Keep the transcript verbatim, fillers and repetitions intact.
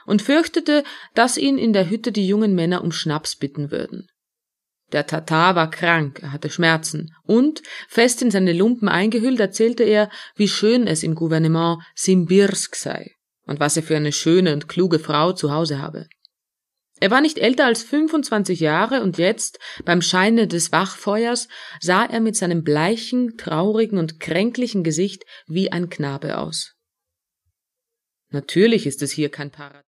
und fürchtete, dass ihn in der Hütte die jungen Männer um Schnaps bitten würden. Der Tatar war krank, er hatte Schmerzen, und, fest in seine Lumpen eingehüllt, erzählte er, wie schön es im Gouvernement Simbirsk sei und was er für eine schöne und kluge Frau zu Hause habe. Er war nicht älter als fünfundzwanzig Jahre, und jetzt, beim Scheine des Wachfeuers, sah er mit seinem bleichen, traurigen und kränklichen Gesicht wie ein Knabe aus. Natürlich ist es hier kein Paradies.